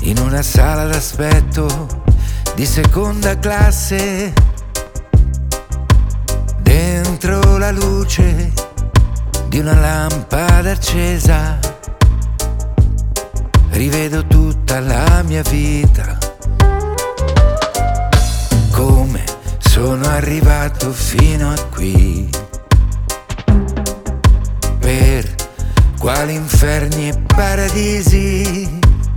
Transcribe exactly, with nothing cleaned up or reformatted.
in una sala d'aspetto di seconda classe, dentro la luce di una lampada accesa, rivedo tutta la mia vita, come sono arrivato fino a qui, per quali inferni e paradisi